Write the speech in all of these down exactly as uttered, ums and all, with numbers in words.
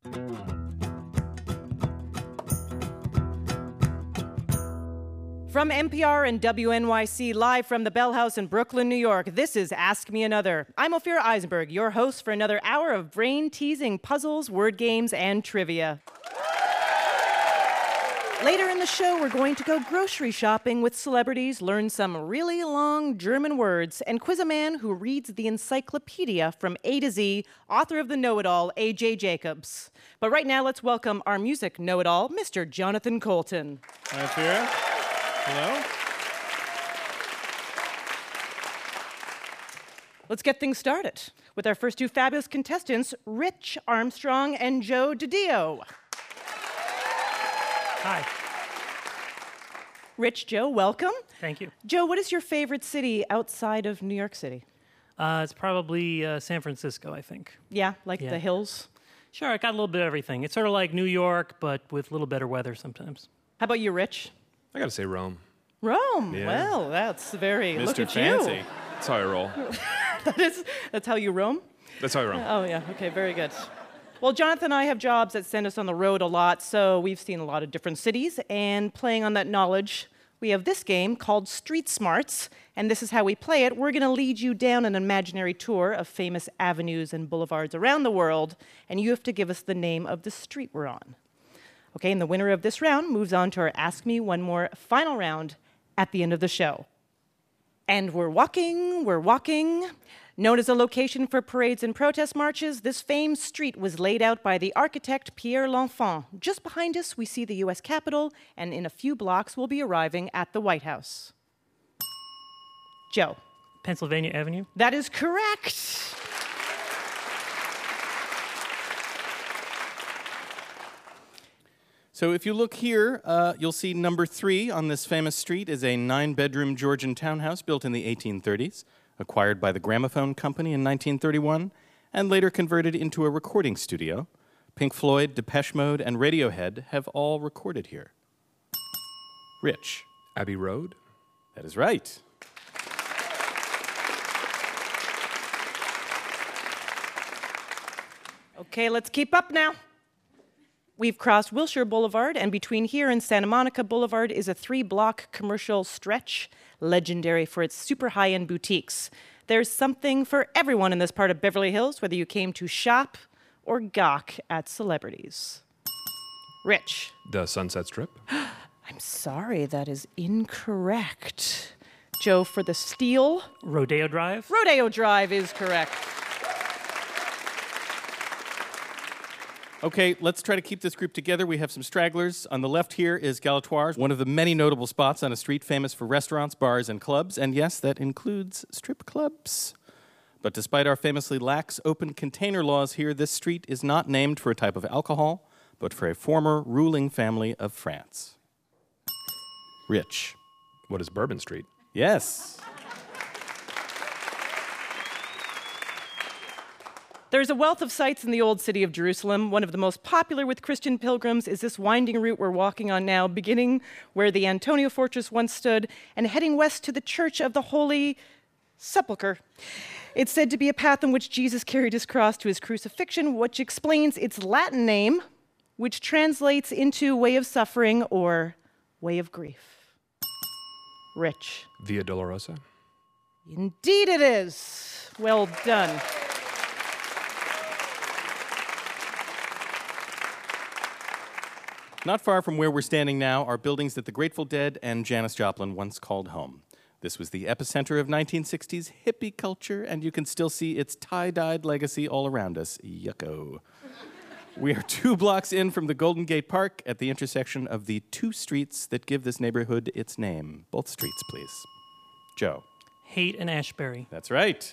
From N P R and W N Y C, live from the Bell House in Brooklyn, New York, this is Ask Me Another. I'm Ophira Eisenberg, your host for another hour of brain-teasing puzzles, word games, and trivia. Later in the show, we're going to go grocery shopping with celebrities, learn some really long German words, and quiz a man who reads the encyclopedia from A to Z, author of the know-it-all, A J Jacobs. But right now, let's welcome our music know-it-all, Mister Jonathan Coulton. Hi, Ophira. Hello. Let's get things started with our first two fabulous contestants, Rich Armstrong and Joe DiDio. Hi. Rich, Joe, welcome. Thank you. Joe, what is your favorite city outside of New York City? Uh, it's probably uh, San Francisco, I think. Yeah, like Yeah. the hills? Sure, I got a little bit of everything. It's sort of like New York, but with a little better weather sometimes. How about you, Rich? I gotta say Rome. Rome. Yeah. Well, that's very, Mister look at Fancy. you. That's how I roll. That is, that's how you roam? That's how I roll. Oh, yeah, okay, very good. Well, Jonathan and I have jobs that send us on the road a lot, so we've seen a lot of different cities, and playing on that knowledge, we have this game called Street Smarts, and this is how we play it. We're gonna lead you down an imaginary tour of famous avenues and boulevards around the world, and you have to give us the name of the street we're on. Okay, and the winner of this round moves on to our Ask Me One More final round at the end of the show. And we're walking, we're walking. Known as a location for parades and protest marches, this famed street was laid out by the architect Pierre L'Enfant. Just behind us, we see the U S Capitol, and in a few blocks, we'll be arriving at the White House. Joe. Pennsylvania Avenue? That is correct. So if you look here, uh, you'll see number three on this famous street is a nine-bedroom Georgian townhouse built in the eighteen thirties, acquired by the Gramophone Company in nineteen thirty-one, and later converted into a recording studio. Pink Floyd, Depeche Mode, and Radiohead have all recorded here. Rich. Abbey Road. That is right. Okay, let's keep up now. We've crossed Wilshire Boulevard, and between here and Santa Monica Boulevard is a three-block commercial stretch, legendary for its super high-end boutiques. There's something for everyone in this part of Beverly Hills, whether you came to shop or gawk at celebrities. Rich. The Sunset Strip. I'm sorry, that is incorrect. Joe, for the steal. Rodeo Drive? Rodeo Drive is correct. Okay, let's try to keep this group together. We have some stragglers. On the left here is Galatoire's, one of the many notable spots on a street famous for restaurants, bars, and clubs. And yes, that includes strip clubs. But despite our famously lax open container laws here, this street is not named for a type of alcohol, but for a former ruling family of France. Rich. What is Bourbon Street? Yes. There's a wealth of sights in the old city of Jerusalem. One of the most popular with Christian pilgrims is this winding route we're walking on now, beginning where the Antonia Fortress once stood and heading west to the Church of the Holy Sepulchre. It's said to be a path on which Jesus carried his cross to his crucifixion, which explains its Latin name, which translates into way of suffering or way of grief. Rich. Via Dolorosa. Indeed it is. Well done. Not far from where we're standing now are buildings that the Grateful Dead and Janis Joplin once called home. This was the epicenter of nineteen sixties hippie culture, and you can still see its tie-dyed legacy all around us. Yucko. We are two blocks in from the Golden Gate Park at the intersection of the two streets that give this neighborhood its name. Both streets, please. Joe. Haight and Ashbury. That's right.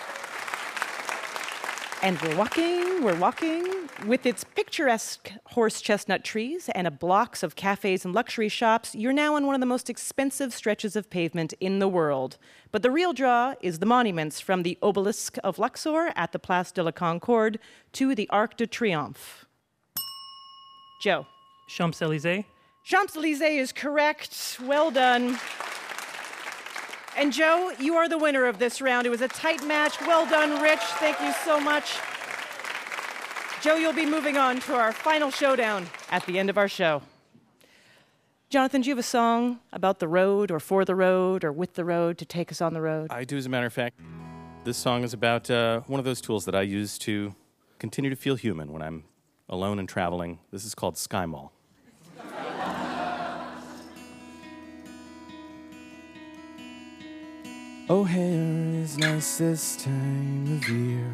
And we're walking, we're walking. With its picturesque horse chestnut trees and a blocks of cafes and luxury shops, you're now on one of the most expensive stretches of pavement in the world. But the real draw is the monuments, from the Obelisk of Luxor at the Place de la Concorde to the Arc de Triomphe. Joe. Champs-Élysées. Champs-Élysées is correct. Well done. And Joe, you are the winner of this round. It was a tight match. Well done, Rich. Thank you so much. Joe, you'll be moving on to our final showdown at the end of our show. Jonathan, do you have a song about the road or for the road or with the road to take us on the road? I do, as a matter of fact. This song is about uh, one of those tools that I use to continue to feel human when I'm alone and traveling. This is called Sky Mall. O'Hare is nice this time of year.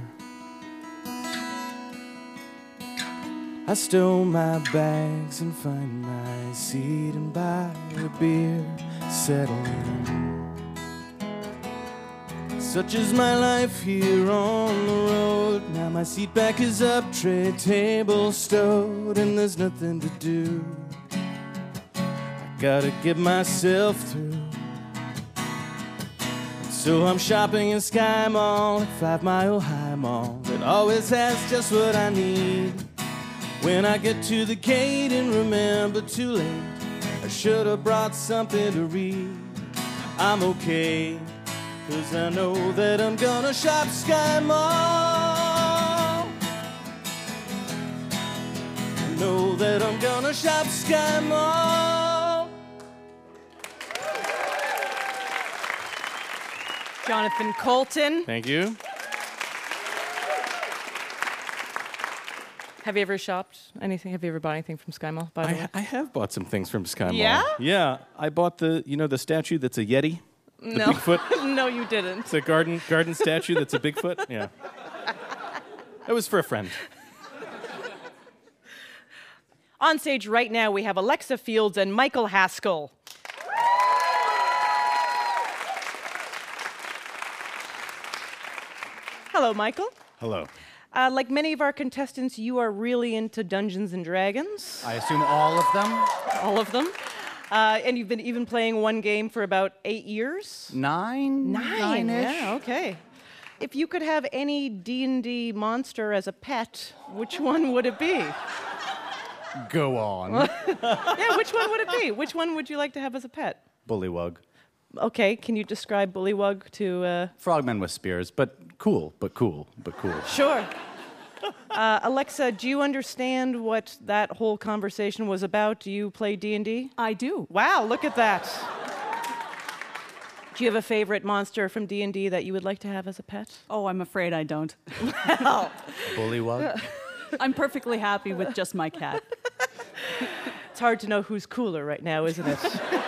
I stow my bags and find my seat and buy a beer, settle in. Such is my life here on the road. Now my seat back is up, tray table stowed, and there's nothing to do. I gotta get myself through. So I'm shopping in Sky Mall, a five mile high mall that always has just what I need. When I get to the gate and remember too late, I should have brought something to read. I'm okay, 'cause I know that I'm gonna shop Sky Mall. I know that I'm gonna shop Sky Mall. Jonathan Colton. Thank you. Have you ever shopped anything? Have you ever bought anything from Sky Mall, by the way? I, I have bought some things from Sky Mall. Yeah? Yeah. I bought the, you know, the statue that's a Yeti? The No. Bigfoot? No, you didn't. It's a garden garden statue that's a Bigfoot? Yeah. It was for a friend. On stage right now, we have Alexa Fields and Michael Haskell. Hello, Michael. Hello. Uh, like many of our contestants, you are really into Dungeons and Dragons. I assume all of them? All of them. Uh, and you've been even playing one game for about eight years? Nine? Nine, Nine-ish? yeah, okay. If you could have any D and D monster as a pet, which one would it be? Go on. Yeah, which one would it be? Which one would you like to have as a pet? Bullywug. Okay, can you describe Bullywug to... Uh... Frogmen with spears, but cool, but cool, but cool. Sure. Uh, Alexa, do you understand what that whole conversation was about? Do you play D and D? I do. Wow, look at that. Do you have a favorite monster from D and D that you would like to have as a pet? Oh, I'm afraid I don't. Well, Bullywug? I'm perfectly happy with just my cat. it's hard to know who's cooler right now, isn't it?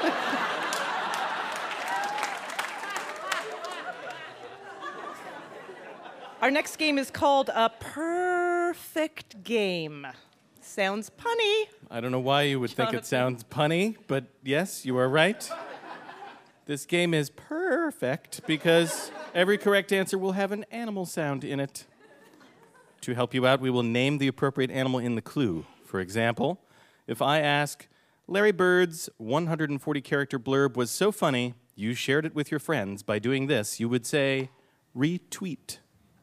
Our next game is called a perfect game. Sounds punny. I don't know why you would think Jonathan. it sounds punny, but yes, you are right. This game is perfect because every correct answer will have an animal sound in it. To help you out, we will name the appropriate animal in the clue. For example, if I ask, Larry Bird's one hundred forty character blurb was so funny, you shared it with your friends. By doing this, you would say, retweet.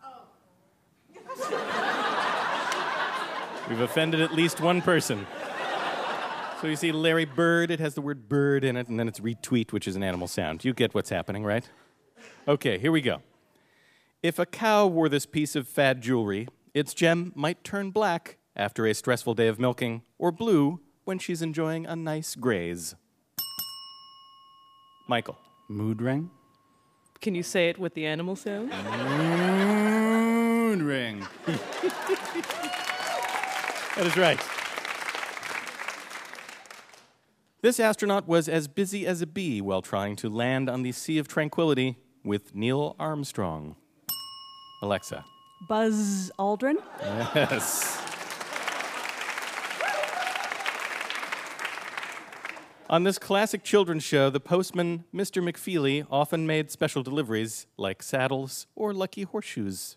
We've offended at least one person. So you see Larry Bird, it has the word bird in it, and then it's retweet, which is an animal sound. You get what's happening, right? Okay, here we go. If a cow wore this piece of fad jewelry, its gem might turn black after a stressful day of milking, or blue when she's enjoying a nice graze. Michael. Mood ring? Can you say it with the animal sound? Mood ring. That is right. This astronaut was as busy as a bee while trying to land on the Sea of Tranquility with Neil Armstrong. Alexa. Buzz Aldrin? Yes. On this classic children's show, the postman, Mister McFeely, often made special deliveries like saddles or lucky horseshoes.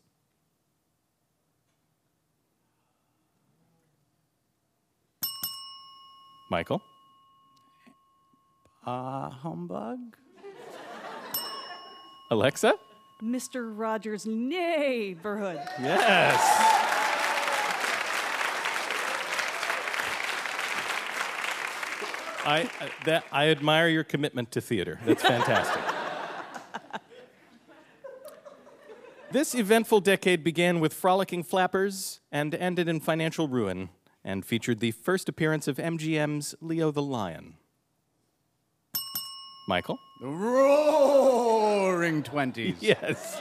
Michael? Uh, humbug? Alexa? Mister Rogers' neighborhood. Yes. I, uh, that, I admire your commitment to theater. That's fantastic. This eventful decade began with frolicking flappers and ended in financial ruin, and featured the first appearance of M G M's Leo the Lion. Michael? The Roaring Twenties. Yes.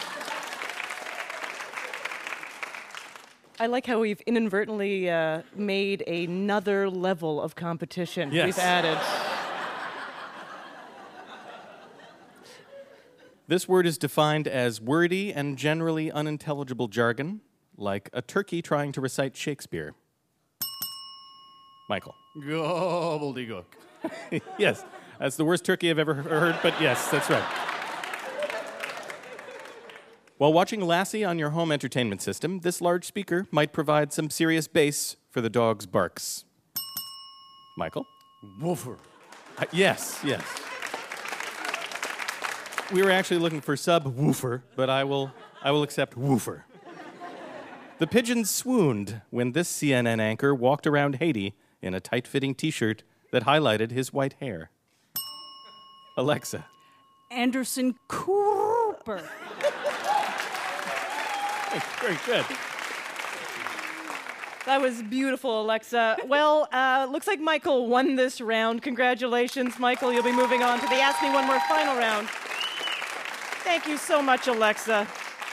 I like how we've inadvertently uh, made another level of competition. Yes. We've added. This word is defined as wordy and generally unintelligible jargon, like a turkey trying to recite Shakespeare. Michael? Gobbledygook. Yes, that's the worst turkey I've ever heard, but yes, that's right. While watching Lassie on your home entertainment system, this large speaker might provide some serious bass for the dog's barks. Michael? Woofer. Uh, yes, yes. We were actually looking for subwoofer, but I will, I will accept woofer. The pigeons swooned when this C N N anchor walked around Haiti in a tight-fitting T-shirt that highlighted his white hair. Alexa. Anderson Cooper. Very good. That was beautiful, Alexa. Well, uh, looks like Michael won this round. Congratulations, Michael. You'll be moving on to the Ask Me One More final round. Thank you so much, Alexa.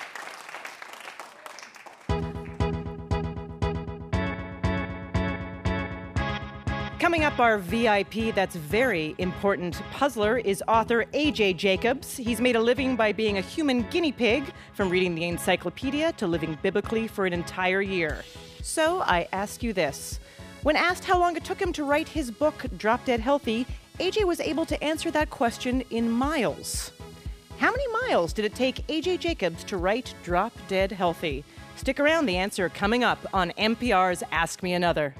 Coming up, our V I P that's very important puzzler is author A J Jacobs. He's made a living by being a human guinea pig, from reading the encyclopedia to living biblically for an entire year. So I ask you this. When asked how long it took him to write his book, Drop Dead Healthy, A J was able to answer that question in miles. How many miles did it take A J Jacobs to write Drop Dead Healthy? Stick around, the answer coming up on N P R's Ask Me Another.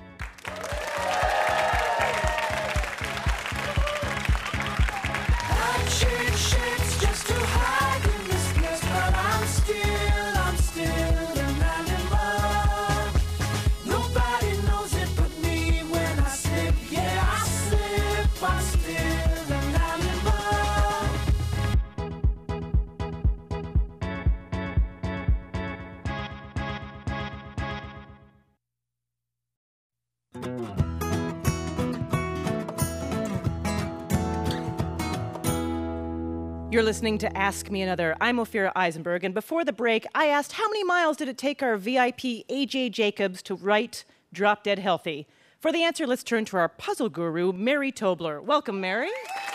You're listening to Ask Me Another. I'm Ophira Eisenberg, and before the break, I asked how many miles did it take our V I P A J Jacobs to write Drop Dead Healthy? For the answer, let's turn to our puzzle guru, Mary Tobler. Welcome, Mary.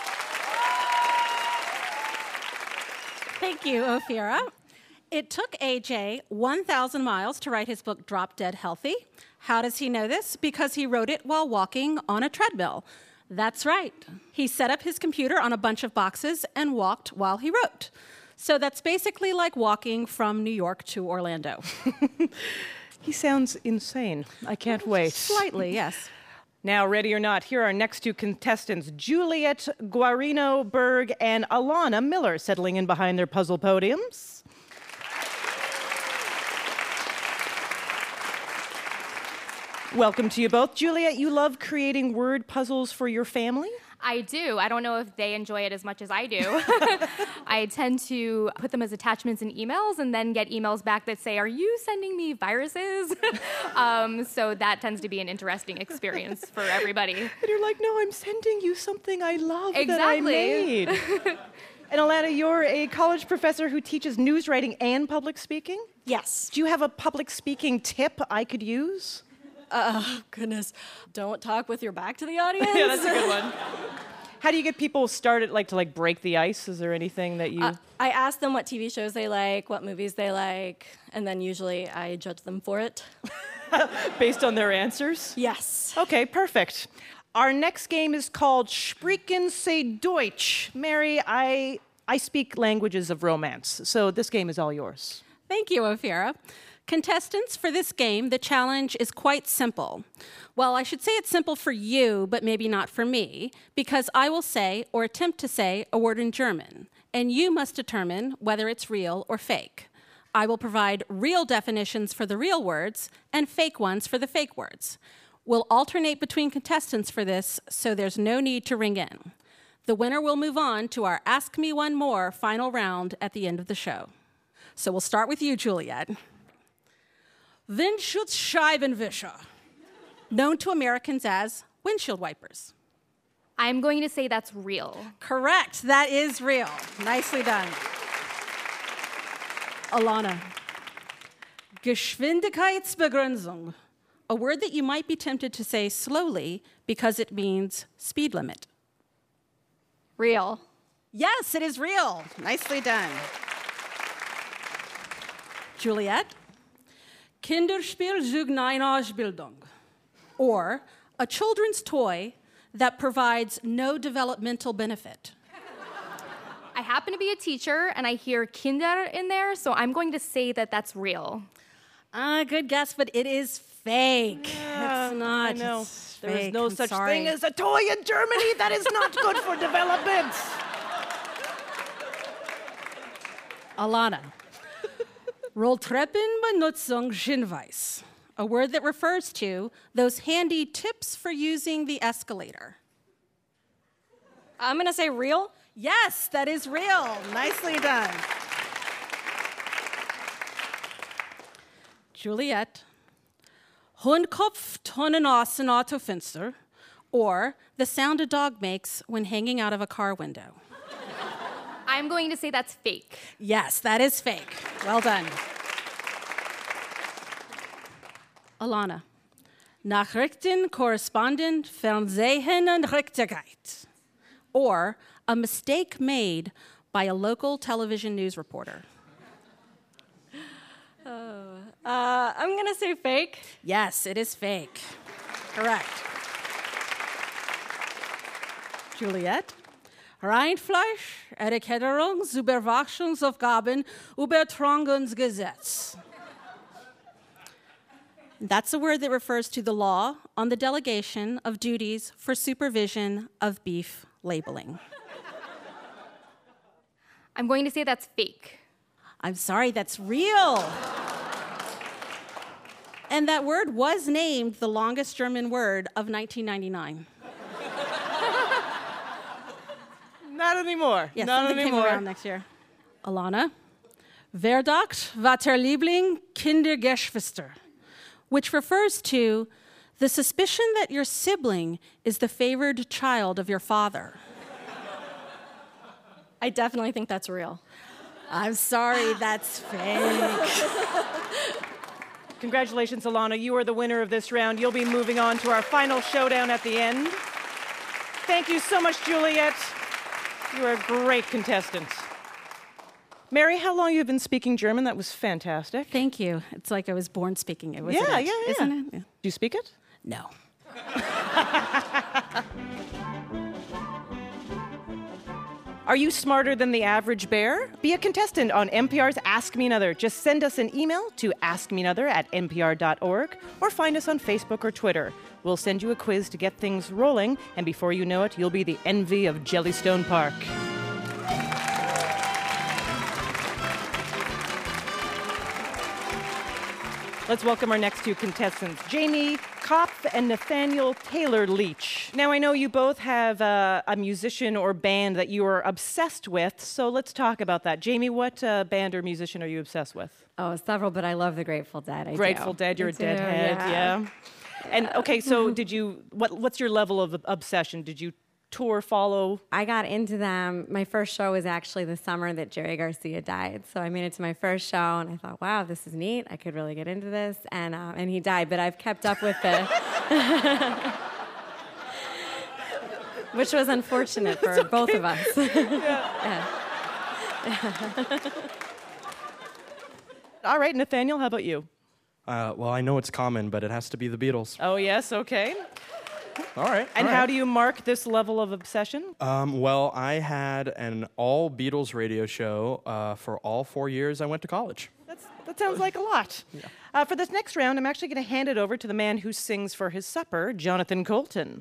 Thank you, Ophira. It took A J one thousand miles to write his book, Drop Dead Healthy. How does he know this? Because he wrote it while walking on a treadmill. That's right. He set up his computer on a bunch of boxes and walked while he wrote. So that's basically like walking from New York to Orlando. He sounds insane. I can't wait. Slightly, yes. Now, ready or not, here are our next two contestants, Juliet Guarino Berg and Alana Miller, settling in behind their puzzle podiums. Welcome to you both. Juliet, you love creating word puzzles for your family? I do. I don't know if they enjoy it as much as I do. I tend to put them as attachments in emails and then get emails back that say, are you sending me viruses? um, so that tends to be an interesting experience for everybody. And you're like, no, I'm sending you something I love exactly. that I made. And Alana, you're a college professor who teaches news writing and public speaking? Yes. Do you have a public speaking tip I could use? Oh, goodness. Don't talk with your back to the audience. Yeah, that's a good one. How do you get people started, like, to, like, break the ice? Is there anything that you... Uh, I ask them what T V shows they like, what movies they like, and then usually I judge them for it. Based on their answers? Yes. Okay, perfect. Our next game is called Sprechen Sie Deutsch. Mary, I, I speak languages of romance, so this game is all yours. Thank you, Ophira. Contestants, for this game, the challenge is quite simple. Well, I should say it's simple for you, but maybe not for me, because I will say, or attempt to say, a word in German, and you must determine whether it's real or fake. I will provide real definitions for the real words and fake ones for the fake words. We'll alternate between contestants for this, so there's no need to ring in. The winner will move on to our Ask Me One More final round at the end of the show. So we'll start with you, Juliet. Windschutzscheibenwischer, known to Americans as windshield wipers. I'm going to say that's real. Correct. That is real. Nicely done. Alana. Geschwindigkeitsbegrenzung, a word that you might be tempted to say slowly because it means speed limit. Real. Yes, it is real. Nicely done. Juliet. Kinderspielzeugneinhausbildung, or a children's toy that provides no developmental benefit. I happen to be a teacher, and I hear Kinder in there, so I'm going to say that that's real. Ah, uh, good guess, but it is fake. Yeah, it's not. I know. It's There is fake. no I'm such sorry. thing as a toy in Germany. That is not good for development. Alana. Rolltreppenbenutzungshinweis, a word that refers to those handy tips for using the escalator. I'm going to say real. Yes, that is real. Nicely done. Juliet. Hundkopf Tonnenasen Autofenster, or the sound a dog makes when hanging out of a car window. I'm going to say that's fake. Yes, that is fake. Well done. Alana. Nachrichten korresponden Fernsehen und Richtigkeit, or a mistake made by a local television news reporter. Oh, uh, I'm going to say fake. Yes, it is fake. Correct. Juliet. Reinfleisch, Erklärungsüberwachungsaufgaben, Übertragungsgesetz. That's a word that refers to the law on the delegation of duties for supervision of beef labeling. I'm going to say that's fake. I'm sorry, that's real. And that word was named the longest German word of nineteen ninety-nine. Not anymore. Yes, Not something anymore. came around next year. Alana. Verdacht Vaterliebling Kindergeschwister, which refers to the suspicion that your sibling is the favored child of your father. I definitely think that's real. I'm sorry, that's fake. Congratulations, Alana. You are the winner of this round. You'll be moving on to our final showdown at the end. Thank you so much, Juliet. You're a great contestant. Mary, how long have you been speaking German? That was fantastic. Thank you. It's like I was born speaking it, wasn't Yeah, it? yeah, yeah. Isn't it? Yeah. Do you speak it? No. Are you smarter than the average bear? Be a contestant on N P R's Ask Me Another. Just send us an email to askmeanother at n p r dot org or find us on Facebook or Twitter. We'll send you a quiz to get things rolling, and before you know it, you'll be the envy of Jellystone Park. Let's welcome our next two contestants, Jamie Kopf and Nathaniel Taylor Leach. Now, I know you both have uh, a musician or band that you are obsessed with, so let's talk about that. Jamie, what uh, band or musician are you obsessed with? Oh, several, but I love the Grateful Dead. I Grateful do. Dead, you're I a do, Deadhead, yeah. yeah. And okay, so did you? What, what's your level of obsession? Did you tour, follow? I got into them. My first show was actually the summer that Jerry Garcia died. So I made it to my first show, and I thought, wow, this is neat. I could really get into this. And uh, and he died, but I've kept up with the... Which was unfortunate for okay. both of us. Yeah. Yeah. All right, Nathaniel, how about you? Uh, well, I know it's common, but it has to be the Beatles. Oh, yes, okay. All right. And all how right. do you mark this level of obsession? Um, well, I had an all Beatles radio show uh, for all four years I went to college. That's, that sounds like a lot. Yeah. Uh, for this next round, I'm actually going to hand it over to the man who sings for his supper, Jonathan Colton.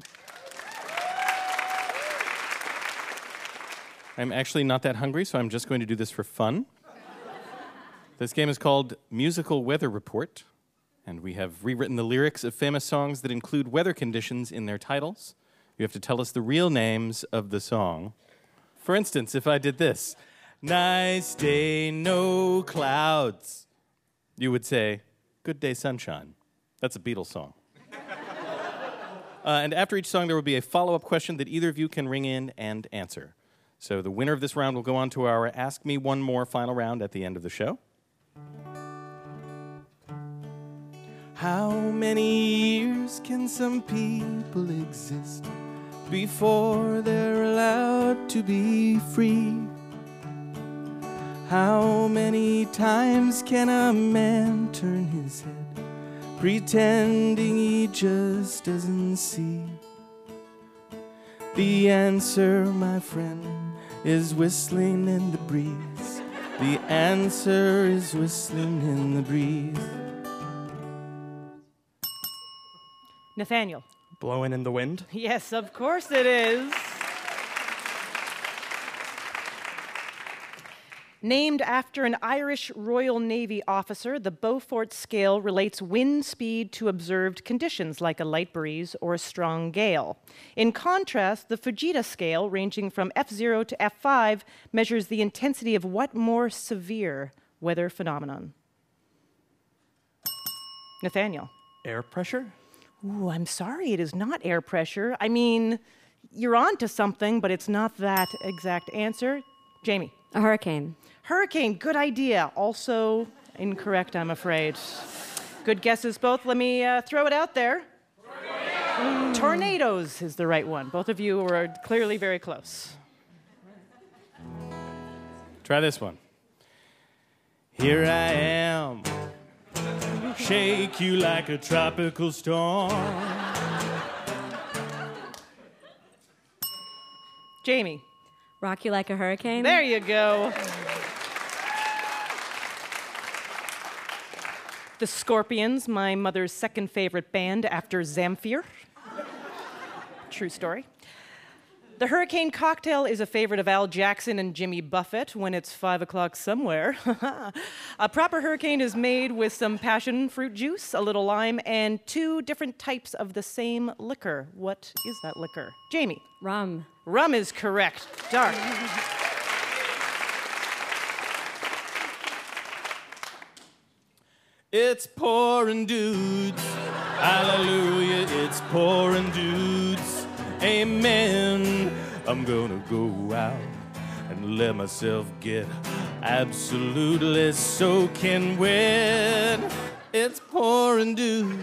I'm actually not that hungry, so I'm just going to do this for fun. This game is called Musical Weather Report, and we have rewritten the lyrics of famous songs that include weather conditions in their titles. You have to tell us the real names of the song. For instance, if I did this, Nice day, no clouds. You would say, good day, sunshine. That's a Beatles song. Uh, and after each song, there will be a follow-up question that either of you can ring in and answer. So the winner of this round will go on to our Ask Me One More final round at the end of the show. How many years can some people exist before they're allowed to be free? How many times can a man turn his head, pretending he just doesn't see? The answer, my friend, is whistling in the breeze. The answer is whistling in the breeze. Nathaniel. Blowing in the wind? Yes, of course it is. Named after an Irish Royal Navy officer, the Beaufort scale relates wind speed to observed conditions like a light breeze or a strong gale. In contrast, the Fujita scale, ranging from F zero to F five, measures the intensity of what more severe weather phenomenon? Nathaniel. Air pressure? Ooh, I'm sorry, it is not air pressure. I mean, you're on to something, but it's not that exact answer. Jamie. A hurricane. Hurricane, good idea. Also incorrect, I'm afraid. Good guesses both. Let me uh, throw it out there. Tornadoes. Tornadoes is the right one. Both of you were clearly very close. Try this one. Here I am, shake you like a tropical storm. Jamie. Rock you like a hurricane. There you go. The Scorpions, my mother's second favorite band after Zamfir. True story. The Hurricane Cocktail is a favorite of Al Jackson and Jimmy Buffett when it's five o'clock somewhere. A proper hurricane is made with some passion fruit juice, a little lime, and two different types of the same liquor. What is that liquor? Jamie. Rum. Rum is correct. Dark. It's pouring dudes. Hallelujah, it's pouring dudes. Amen. I'm gonna go out and let myself get absolutely soaking wet. It's pouring dudes.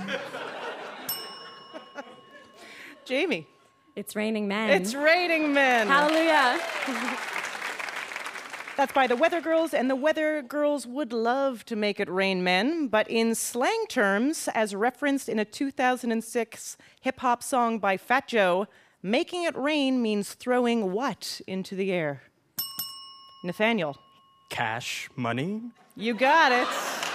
Jamie. It's raining men. It's raining men. Hallelujah. That's by the Weather Girls, and the Weather Girls would love to make it rain men, but in slang terms, as referenced in a two thousand six hip-hop song by Fat Joe, making it rain means throwing what into the air? Nathaniel. Cash, money? You got it.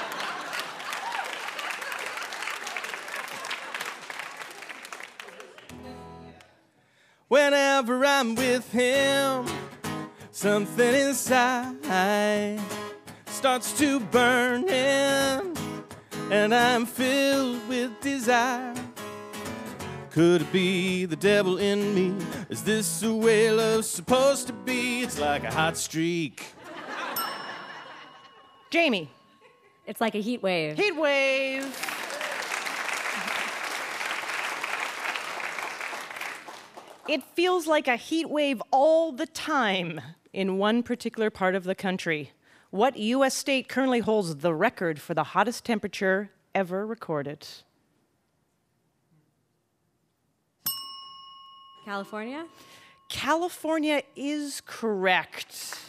Whenever I'm with him, something inside starts to burn in, and I'm filled with desire. Could it be the devil in me? Is this the way love's supposed to be? It's like a hot streak. Jamie. It's like a heat wave. Heat wave. It feels like a heat wave all the time in one particular part of the country. What U S state currently holds the record for the hottest temperature ever recorded? California? California is correct.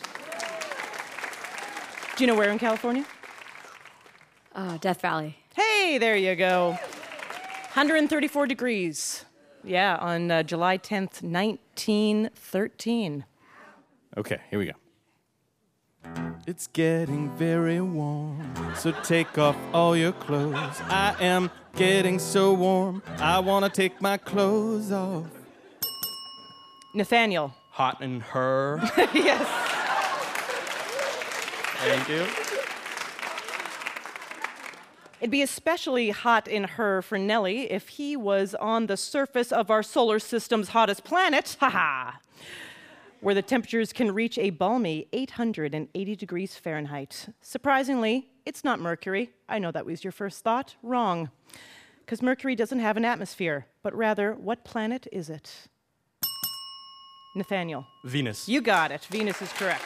Do you know where in California? Uh, Death Valley. Hey, there you go. one hundred thirty-four degrees. Yeah, on uh, July tenth, nineteen thirteen. Okay, here we go. It's getting very warm, so take off all your clothes. I am getting so warm, I want to take my clothes off. Nathaniel. Hot in her. Yes. Thank you. It'd be especially hot in her for Nelly if he was on the surface of our solar system's hottest planet. Ha ha. where the temperatures can reach a balmy eight hundred eighty degrees Fahrenheit. Surprisingly, it's not Mercury. I know that was your first thought. Wrong. Because Mercury doesn't have an atmosphere, but rather, what planet is it? Nathaniel. Venus. You got it. Venus is correct.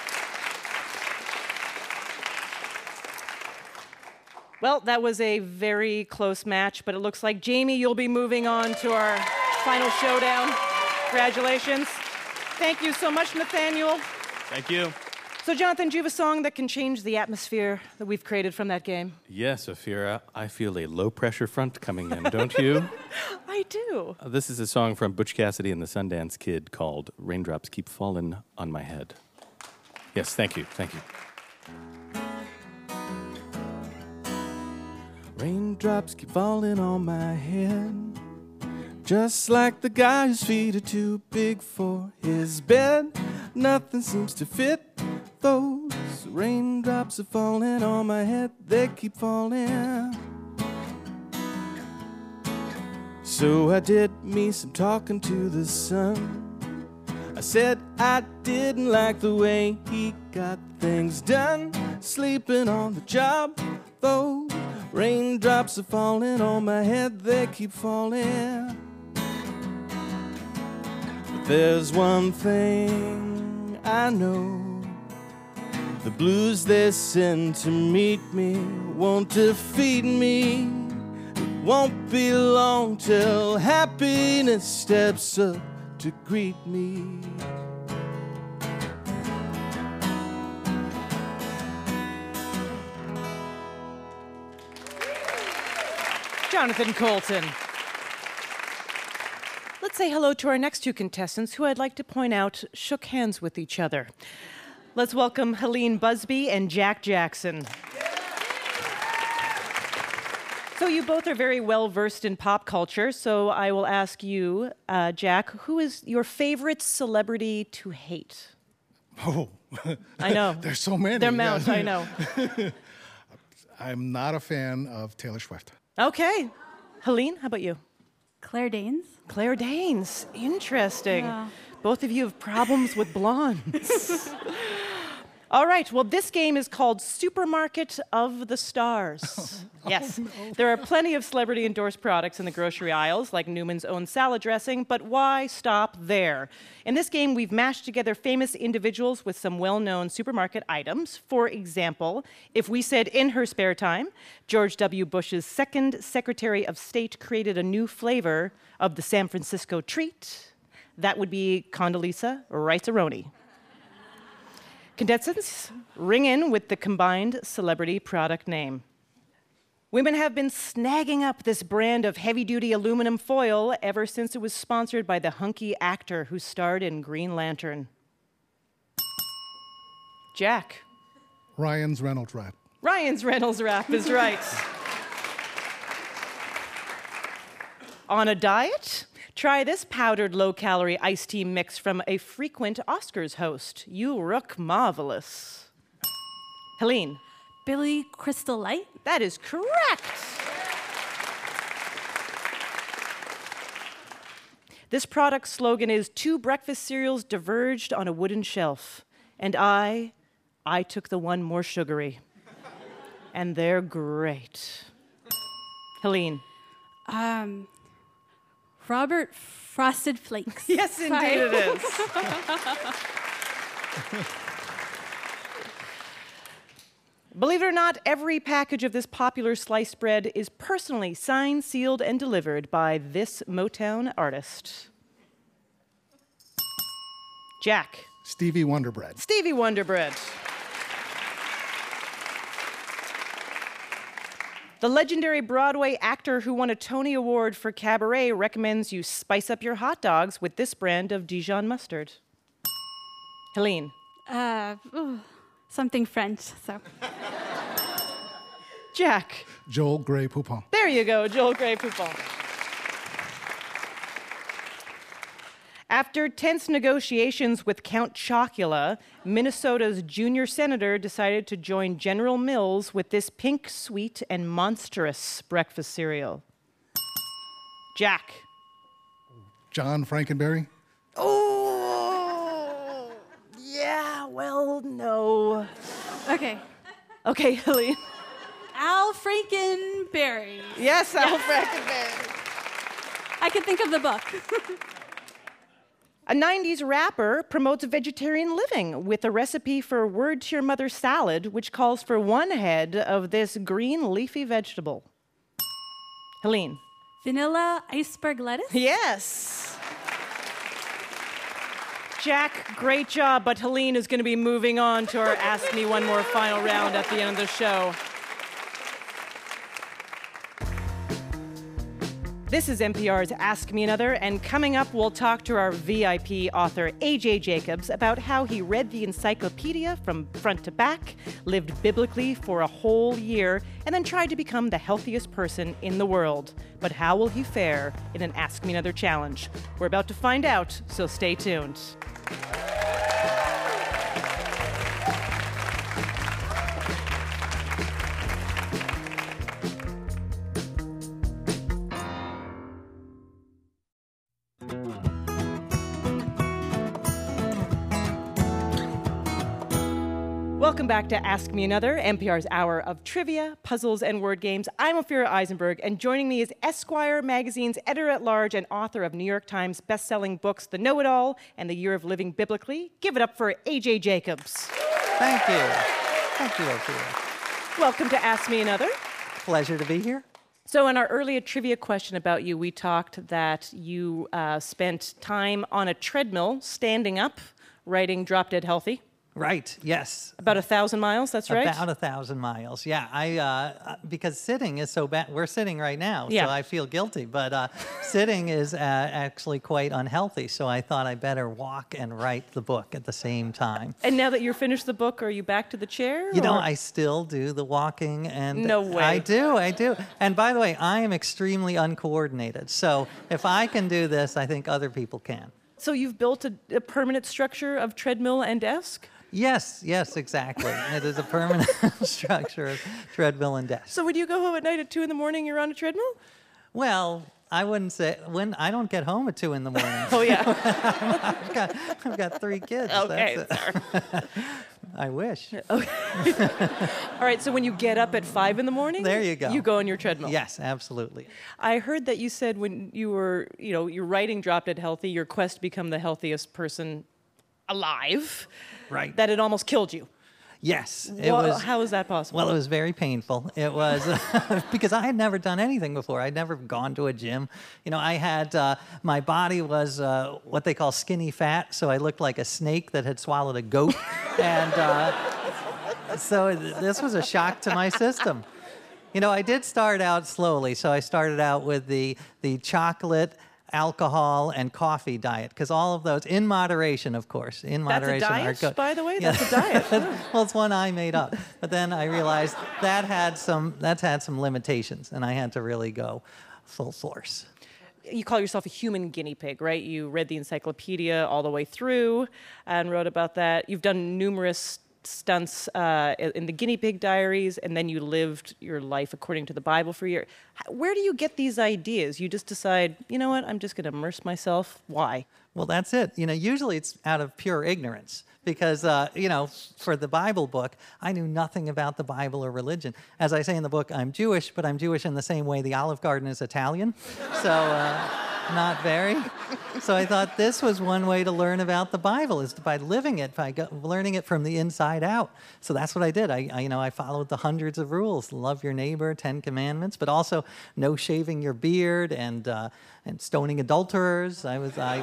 Well, that was a very close match, but it looks like, Jamie, you'll be moving on to our final showdown. Congratulations. Thank you so much, Nathaniel. Thank you. So, Jonathan, do you have a song that can change the atmosphere that we've created from that game? Yes, Ophira, I feel a low-pressure front coming in, don't you? I do. Uh, this is a song from Butch Cassidy and the Sundance Kid called Raindrops Keep Falling on My Head. Yes, thank you, thank you. Raindrops keep falling on my head, just like the guy whose feet are too big for his bed. Nothing seems to fit. Those raindrops are falling on my head, they keep falling. So I did me some talking to the sun. I said I didn't like the way he got things done, sleeping on the job. Those raindrops are falling on my head, they keep falling. But there's one thing I know, the blues they send to meet me won't defeat me. It won't be long till happiness steps up to greet me. Jonathan Coulton. Let's say hello to our next two contestants, who I'd like to point out shook hands with each other. Let's welcome Helene Busby and Jack Jackson. So you both are very well versed in pop culture, so I will ask you, uh, Jack, who is your favorite celebrity to hate? Oh, I know. There's so many. They're mounts, I know. I'm not a fan of Taylor Swift. Okay. Helene, how about you? Claire Danes. Claire Danes. Interesting. Yeah. Both of you have problems with blondes. All right, well, this game is called Supermarket of the Stars. Yes, there are plenty of celebrity-endorsed products in the grocery aisles, like Newman's Own salad dressing, but why stop there? In this game, we've mashed together famous individuals with some well-known supermarket items. For example, if we said in her spare time, George W. Bush's second Secretary of State created a new flavor of the San Francisco treat, that would be Condoleezza Rice-A-Roni. Contestants, ring in with the combined celebrity product name. Women have been snagging up this brand of heavy-duty aluminum foil ever since it was sponsored by the hunky actor who starred in Green Lantern. Jack. Ryan's Reynolds Wrap. Ryan's Reynolds Wrap is right. On a diet? Try this powdered low-calorie iced tea mix from a frequent Oscars host. You look marvelous. Helene. Billy Crystal Light. That is correct. This product's slogan is, two breakfast cereals diverged on a wooden shelf. And I, I took the one more sugary. And they're great. Helene. Um... Robert Frosted Flakes. Yes, indeed Sorry. it is. Believe it or not, every package of this popular sliced bread is personally signed, sealed, and delivered by this Motown artist. Jack. Stevie Wonder Bread. Stevie Wonder Bread. The legendary Broadway actor who won a Tony Award for Cabaret recommends you spice up your hot dogs with this brand of Dijon mustard. Helene. Uh, ooh, something French, so. Jack. Joel Grey Poupon. There you go, Joel Grey Poupon. After tense negotiations with Count Chocula, Minnesota's junior senator decided to join General Mills with this pink, sweet, and monstrous breakfast cereal. Jack. John Frankenberry. Oh! well, no. Okay. Okay, Helene. Al Frankenberry. Yes, Al Frankenberry. I could think of the book. A nineties rapper promotes vegetarian living with a recipe for Word to Your Mother salad, which calls for one head of this green leafy vegetable. Helene. Vanilla iceberg lettuce? Yes. Jack, great job, but Helene is going to be moving on to our Ask Me One More final round at the end of the show. This is N P R's Ask Me Another, and coming up, we'll talk to our V I P author, A J Jacobs, about how he read the encyclopedia from front to back, lived biblically for a whole year, and then tried to become the healthiest person in the world. But how will he fare in an Ask Me Another challenge? We're about to find out, so stay tuned. Welcome back to Ask Me Another, N P R's hour of trivia, puzzles, and word games. I'm Ophira Eisenberg, and joining me is Esquire magazine's editor-at-large and author of New York Times best-selling books The Know-It-All and The Year of Living Biblically. Give it up for A J Jacobs. Thank you. Thank you, Ophira. Welcome to Ask Me Another. Pleasure to be here. So in our earlier trivia question about you, we talked that you uh, spent time on a treadmill, standing up, writing Drop Dead Healthy. Right, yes. About a thousand miles, that's right? About a thousand miles, yeah. I uh, because sitting is so bad. We're sitting right now, yeah. so I feel guilty. But uh, sitting is uh, actually quite unhealthy, so I thought I better walk and write the book at the same time. And now that you're finished the book, are you back to the chair? You know, or? I still do the walking. and No way. I do, I do. And by the way, I am extremely uncoordinated. So if I can do this, I think other people can. So you've built a, a permanent structure of treadmill and desk? Yes, yes, exactly. It is a permanent structure of treadmill and desk. So when you go home at night at two in the morning, you're on a treadmill? Well, I wouldn't say when I don't get home at two in the morning. Oh yeah, I've got I've got three kids. Okay, That's it. I wish. Okay. All right. So when you get up at five in the morning, there you go. You go on your treadmill. Yes, absolutely. I heard that you said when you were, you know, you're writing Drop Dead Healthy, your quest to become the healthiest person alive. Right. That it almost killed you. Yes. It well, was, how is that possible? Well, it was very painful. It was because I had never done anything before. I'd never gone to a gym. You know, I had, uh, my body was uh, what they call skinny fat, so I looked like a snake that had swallowed a goat. and uh, so this was a shock to my system. You know, I did start out slowly. So I started out with the, the chocolate, alcohol, and coffee diet, because all of those, in moderation, of course, in moderation, That's a diet, are good. by the way? Yeah. That's a diet. Well, it's one I made up. But then I realized that had some that's had some limitations, and I had to really go full force. You call yourself a human guinea pig, right? You read the encyclopedia all the way through and wrote about that. You've done numerous stunts uh, in the Guinea Pig Diaries, and then you lived your life according to the Bible for a year. Where do you get these ideas? You just decide, you know what, I'm just going to immerse myself. Why? Well, that's it. You know, usually it's out of pure ignorance. Because, uh, you know, for the Bible book, I knew nothing about the Bible or religion. As I say in the book, I'm Jewish, but I'm Jewish in the same way the Olive Garden is Italian. So, uh, not very. So I thought this was one way to learn about the Bible, is by living it, by go, learning it from the inside out. So that's what I did. I, I, you know, I followed the hundreds of rules: love your neighbor, Ten Commandments, but also no shaving your beard and uh, and stoning adulterers. I was, I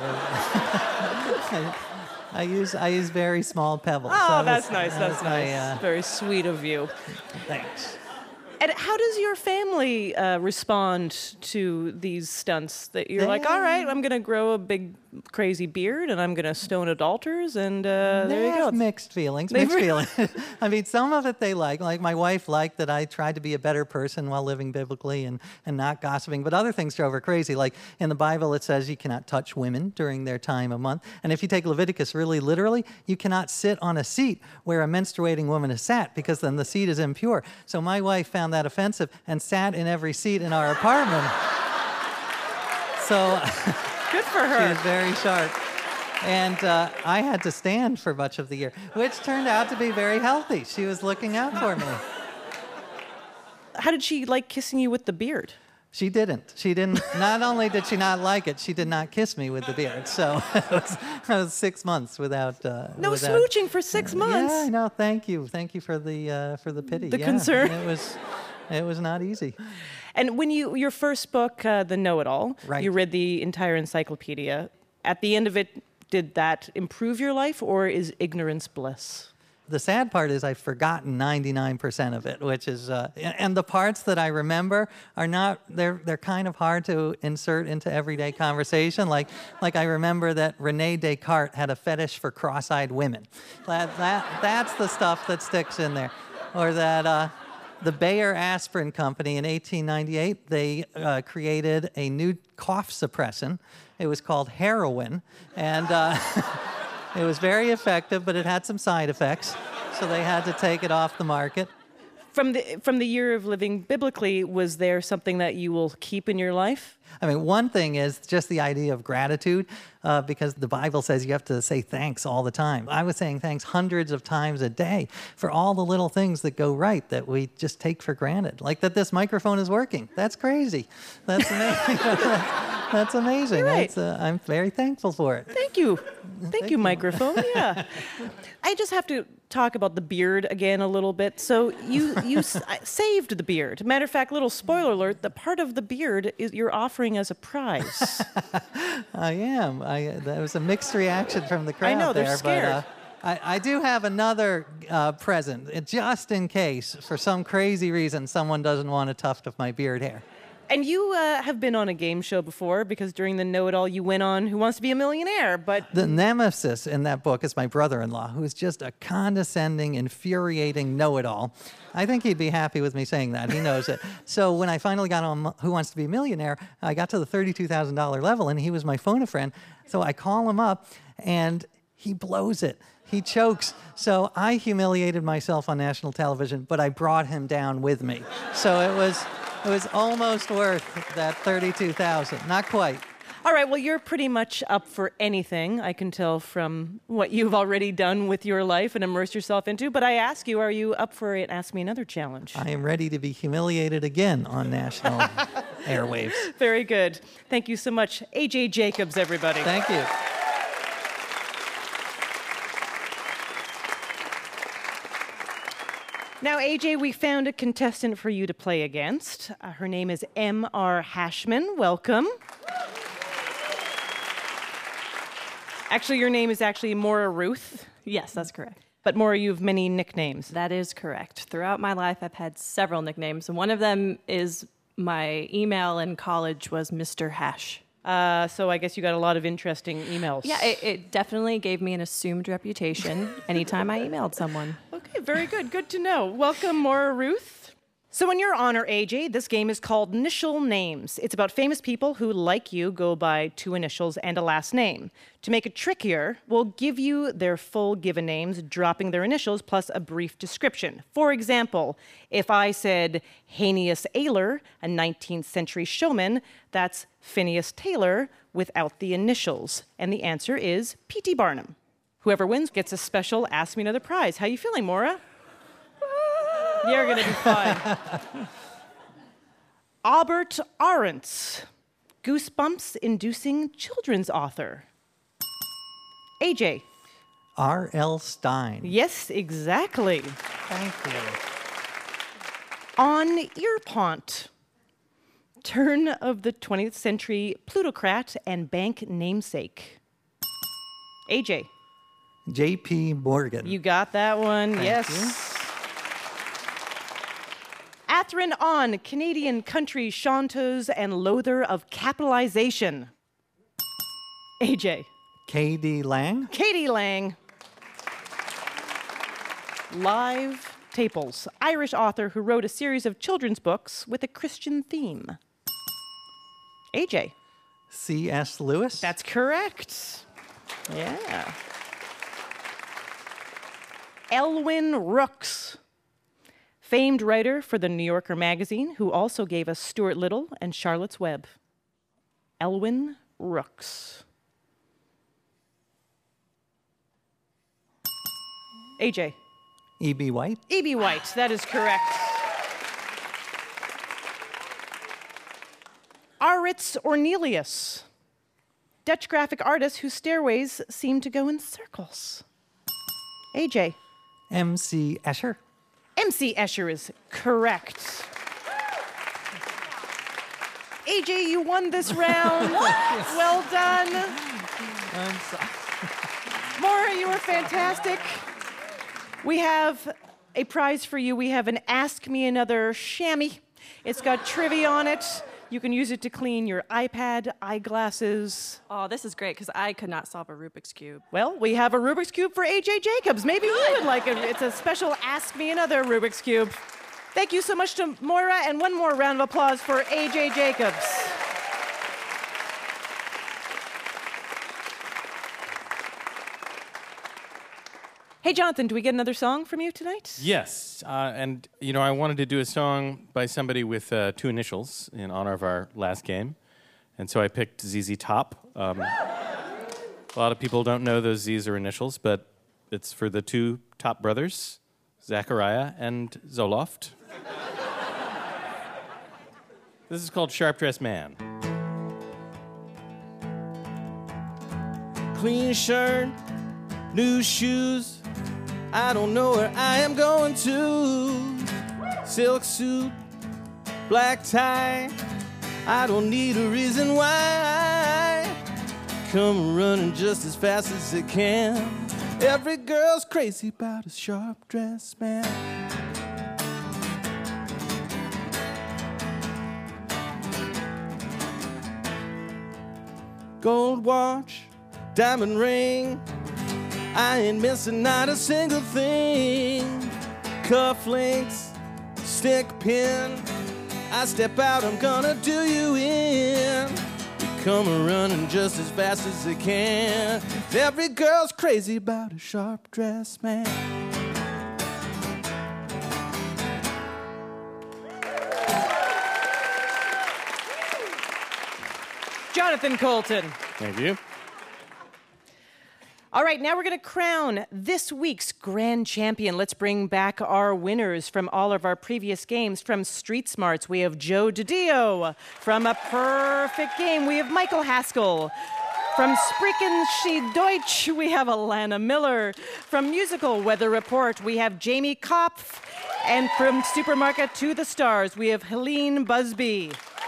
was. I, I use I use very small pebbles. Oh, so that's was, nice. that That's my, nice. Uh, Very sweet of you. Thanks. And how does your family uh, respond to these stunts? That you're like, all right, I'm going to grow a big, crazy beard, and I'm going to stone adulterers, and uh, there they you go. have mixed feelings. They've Mixed re- feelings. I mean, some of it they like. Like my wife liked that I tried to be a better person while living biblically and, and not gossiping. But other things drove her crazy. Like in the Bible, it says you cannot touch women during their time a month. And if you take Leviticus really literally, you cannot sit on a seat where a menstruating woman has sat, because then the seat is impure. So my wife found that offensive and sat in every seat in our apartment. So good for her. She was very sharp. And uh, I had to stand for much of the year, which turned out to be very healthy. She was looking out for me. How did she like kissing you with the beard? She didn't. She didn't. Not only did she not like it, she did not kiss me with the beard. So it was, I was six months without. Uh, no without, smooching for six months. Yeah, I know. Thank you. Thank you for the uh, for the pity. The yeah, concern. It was, it was not easy. And when you your first book, uh, The Know-It-All, right. you read the entire encyclopedia. At the end of it, did that improve your life, or is ignorance bliss? The sad part is I've forgotten ninety-nine percent of it, which is, uh, and the parts that I remember are not, they're they're kind of hard to insert into everyday conversation. Like, like I remember that Rene Descartes had a fetish for cross-eyed women. That, that, that's the stuff that sticks in there. Or that uh, the Bayer Aspirin Company in eighteen ninety-eight, they uh, created a new cough suppressant. It was called heroin, and uh, it was very effective, but it had some side effects, so they had to take it off the market. From the from the year of living biblically, was there something that you will keep in your life? I mean, one thing is just the idea of gratitude, uh, because the Bible says you have to say thanks all the time. I was saying thanks hundreds of times a day for all the little things that go right that we just take for granted. Like that this microphone is working. That's crazy. That's amazing. That's amazing. You're right. That's, uh, I'm very thankful for it. Thank you. Thank, Thank you, you, microphone. Yeah. I just have to talk about the beard again a little bit. So you you s- saved the beard. Matter of fact, little spoiler alert, the part of the beard is you're offering as a prize. I am. I, that was a mixed reaction from the crowd. I know, they're there, scared. But, uh, I, I do have another uh, present, uh, just in case, for some crazy reason, someone doesn't want a tuft of my beard hair. And you uh, have been on a game show before, because during the Know-It-All you went on Who Wants to Be a Millionaire, but... The nemesis in that book is my brother-in-law, who is just a condescending, infuriating know-it-all. I think he'd be happy with me saying that. He knows it. So when I finally got on Who Wants to Be a Millionaire, I got to the thirty-two thousand dollars level, and he was my phone-a-friend. So I call him up, and he blows it. He chokes. So I humiliated myself on national television, but I brought him down with me. So it was... It was almost worth that thirty-two thousand dollars. Not quite. All right, well, you're pretty much up for anything, I can tell from what you've already done with your life and immersed yourself into. But I ask you, are you up for it? Ask me another challenge. I am ready to be humiliated again on national airwaves. Very good. Thank you so much. A J Jacobs, everybody. Thank you. Now, A J, we found a contestant for you to play against. Uh, her name is M R Hashman. Welcome. Actually, your name is actually Maura Ruth. Yes, that's correct. But Maura, you have many nicknames. That is correct. Throughout my life, I've had several nicknames, and one of them is my email in college was Mister Hash. Uh, so I guess you got a lot of interesting emails. Yeah, it, it definitely gave me an assumed reputation anytime I emailed someone. Okay, very good. Good to know. Welcome, Maura Ruth. So in your honor, A J, this game is called Initial Names. It's about famous people who, like you, go by two initials and a last name. To make it trickier, we'll give you their full given names, dropping their initials, plus a brief description. For example, if I said Hanius Ayler, a nineteenth century showman, that's Phineas Taylor without the initials. And the answer is P T Barnum. Whoever wins gets a special Ask Me Another prize. How you feeling, Maura? You're going to be fine. Albert Arendts, goosebumps-inducing children's author. A J. R L Stein. Yes, exactly. Thank you. On Pierpont, turn of the twentieth century plutocrat and bank namesake. A J. J P Morgan. You got that one, Thank yes. you. Athrun On, Canadian country chanteuse and loather of capitalization. A J. K D Lang. Katie Lang. Live Taples, Irish author who wrote a series of children's books with a Christian theme. A J. C S Lewis. That's correct. Yeah. Elwyn Rooks, famed writer for the New Yorker magazine, who also gave us Stuart Little and Charlotte's Web. Elwyn Rooks. A J. E B. White. E B. White, that is correct. Aritz Ornelius. Dutch graphic artist whose stairways seem to go in circles. A J. M C. Escher. M C. Escher is correct. A J, you won this round. Well done. I'm sorry. Maura, you were fantastic. We have a prize for you. We have an Ask Me Another chamois. It's got trivia on it. You can use it to clean your iPad, eyeglasses. Oh, this is great because I could not solve a Rubik's Cube. Well, we have a Rubik's Cube for A J Jacobs. Maybe you would like it. It's a special Ask Me Another Rubik's Cube. Thank you so much to Maura, and one more round of applause for A J Jacobs. Hey, Jonathan, do we get another song from you tonight? Yes, uh, and you know, I wanted to do a song by somebody with uh, two initials in honor of our last game, and so I picked Z Z Top. Um, a lot of people don't know those Z's are initials, but it's for the two Top brothers, Zachariah and Zoloft. This is called Sharp Dressed Man. Clean shirt, new shoes. I don't know where I am going to. Silk suit, black tie. I don't need a reason why. Come running just as fast as I can. Every girl's crazy about a sharp-dressed man. Gold watch, diamond ring. I ain't missing not a single thing. Cufflinks, stick pin. I step out, I'm gonna do you in. You come running just as fast as I can. Every girl's crazy about a sharp-dressed man. Jonathan Colton. Thank you. All right, now we're going to crown this week's grand champion. Let's bring back our winners from all of our previous games. From Street Smarts, we have Joe DiDio. From A Perfect Game, we have Michael Haskell. From Sprechen Sie Deutsch, we have Alana Miller. From Musical Weather Report, we have Jamie Kopf. And from Supermarket to the Stars, we have Helene Busby.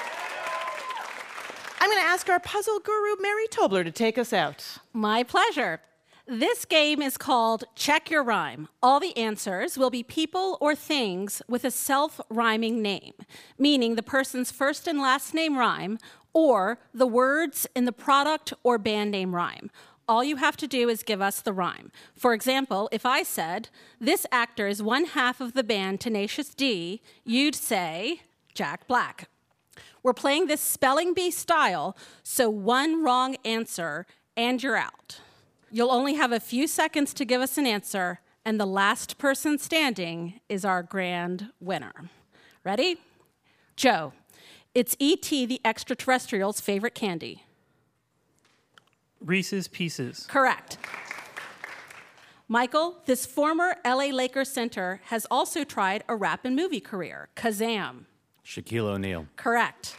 I'm going to ask our puzzle guru, Mary Tobler, to take us out. My pleasure. This game is called Check Your Rhyme. All the answers will be people or things with a self-rhyming name, meaning the person's first and last name rhyme, or the words in the product or band name rhyme. All you have to do is give us the rhyme. For example, if I said, this actor is one half of the band Tenacious D, you'd say, Jack Black. We're playing this spelling bee style, so one wrong answer and you're out. You'll only have a few seconds to give us an answer, and the last person standing is our grand winner. Ready? Joe, it's E T the extraterrestrial's favorite candy. Reese's Pieces. Correct. Michael, this former L A Lakers center has also tried a rap and movie career. Kazam. Shaquille O'Neal. Correct.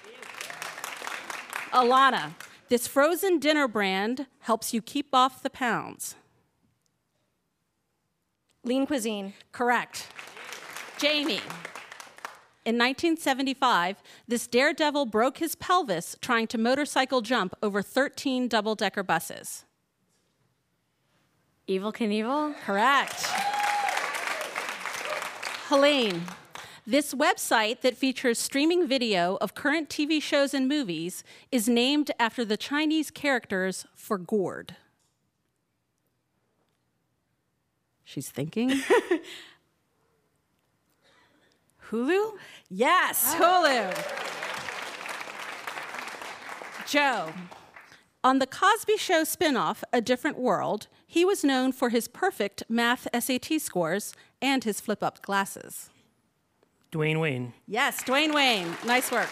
Alana, this frozen dinner brand helps you keep off the pounds. Lean Cuisine. Correct. Jamie, in nineteen seventy-five, this daredevil broke his pelvis trying to motorcycle jump over thirteen double-decker buses. Evel Knievel? Correct. Helene, this website that features streaming video of current T V shows and movies is named after the Chinese characters for gourd. She's thinking. Hulu? Yes, Hulu. Joe, on the Cosby Show spinoff, A Different World, he was known for his perfect math S A T scores and his flip-up glasses. Dwayne Wayne. Yes, Dwayne Wayne. Nice work.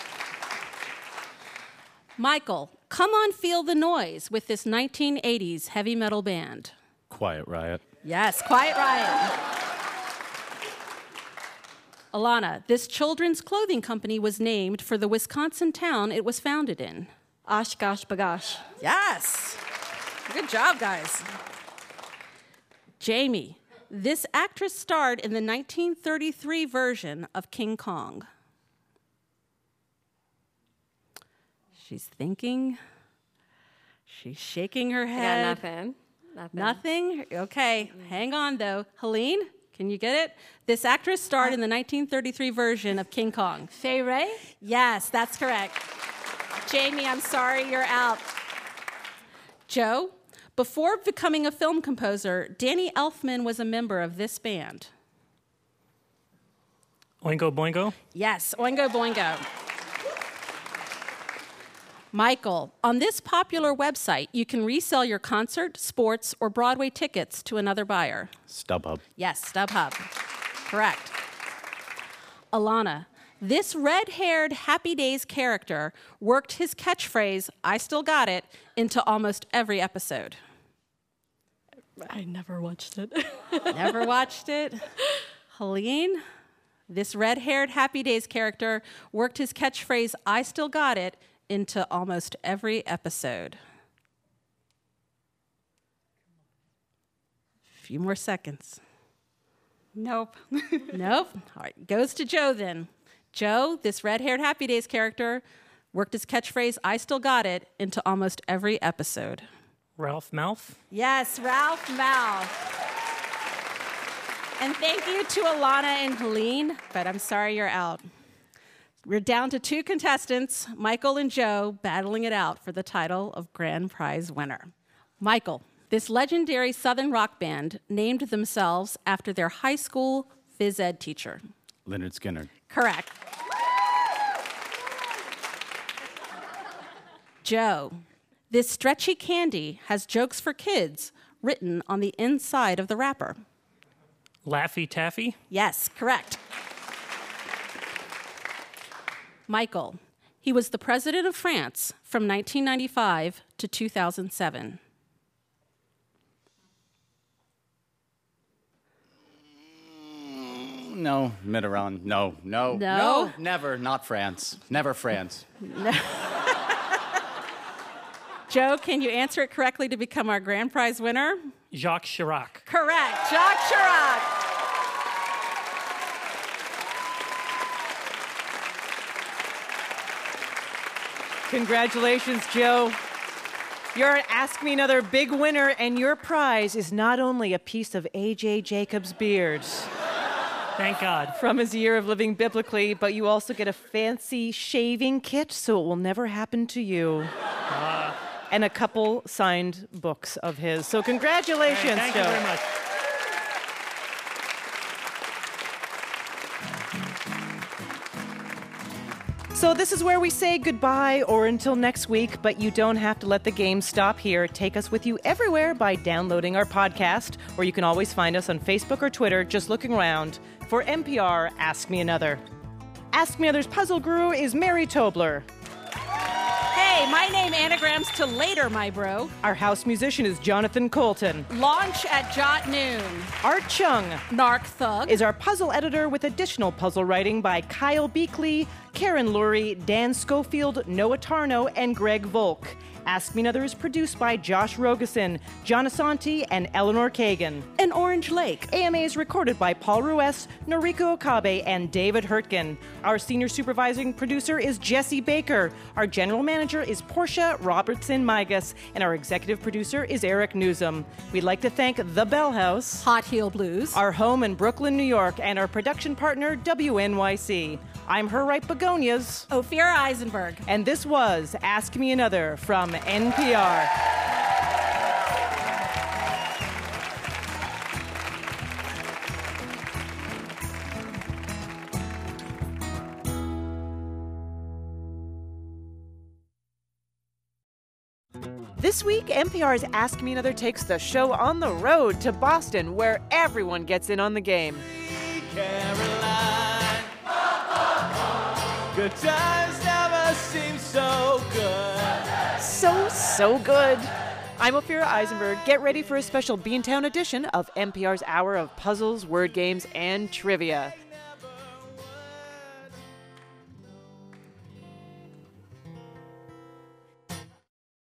Michael, come on, feel the noise with this nineteen eighties heavy metal band. Quiet Riot. Yes, Quiet Riot. Alana, this children's clothing company was named for the Wisconsin town it was founded in. Oshkosh Bagosh. Yes. Good job, guys. Jamie, this actress starred in the nineteen thirty-three version of King Kong. She's thinking. She's shaking her head. I got nothing. Nothing. Nothing? Okay, hang on though. Helene, can you get it? This actress starred in the nineteen thirty-three version of King Kong. Fay Wray? Yes, that's correct. Jamie, I'm sorry, you're out. Joe, before becoming a film composer, Danny Elfman was a member of this band. Oingo Boingo? Yes, Oingo Boingo. Michael, on this popular website, you can resell your concert, sports, or Broadway tickets to another buyer. StubHub. Yes, StubHub. Correct. Alana, this red-haired Happy Days character worked his catchphrase, I still got it, into almost every episode. I never watched it. Never watched it. Helene, this red-haired Happy Days character worked his catchphrase, I still got it, into almost every episode. A few more seconds. Nope. Nope. All right, goes to Joe then. Joe, this red-haired Happy Days character, worked his catchphrase, I still got it, into almost every episode. Ralph Malph? Yes, Ralph Malph. And thank you to Alana and Helene, but I'm sorry you're out. We're down to two contestants, Michael and Joe, battling it out for the title of grand prize winner. Michael, this legendary Southern rock band named themselves after their high school phys ed teacher. Lynyrd Skynyrd. Correct. Joe, this stretchy candy has jokes for kids written on the inside of the wrapper. Laffy Taffy? Yes, correct. Michael, he was the president of France from nineteen ninety-five to two thousand seven. No, Mitterrand. No, no, No? no, never. Not France. Never France. Joe, can you answer it correctly to become our grand prize winner? Jacques Chirac. Correct, Jacques Chirac. Congratulations, Joe. You're an Ask Me Another big winner, and your prize is not only a piece of A J Jacobs' beard. Thank God. From his year of living biblically, but you also get a fancy shaving kit, so it will never happen to you. Uh, and a couple signed books of his. So congratulations, hey, thank Joe. you very much. So this is where we say goodbye or until next week, but you don't have to let the game stop here. Take us with you everywhere by downloading our podcast, or you can always find us on Facebook or Twitter just looking around for N P R Ask Me Another. Ask Me Another's puzzle guru is Mary Tobler. Hey, my name anagrams to later, my bro. Our house musician is Jonathan Colton. Launch at Jot Noon. Art Chung Narc Thug is our puzzle editor with additional puzzle writing by Kyle Beakley, Karen Lurie, Dan Schofield, Noah Tarno, and Greg Volk. Ask Me Another is produced by Josh Rogeson, John Asante, and Eleanor Kagan. in Orange Lake. A M A is recorded by Paul Ruess, Noriko Okabe, and David Hurtgen. Our senior supervising producer is Jesse Baker. Our general manager is Portia Robertson Migas, and our executive producer is Eric Newsom. We'd like to thank The Bell House, Hot Heel Blues, our home in Brooklyn, New York, and our production partner, W N Y C. I'm Her Right Begonias, Ophira Eisenberg, and this was Ask Me Another from N P R. This week, N P R's Ask Me Another takes the show on the road to Boston, where everyone gets in on the game. Caroline. Good times never seem so good. So, so good. I'm Ophira Eisenberg. Get ready for a special Beantown edition of N P R's Hour of Puzzles, Word Games, and Trivia.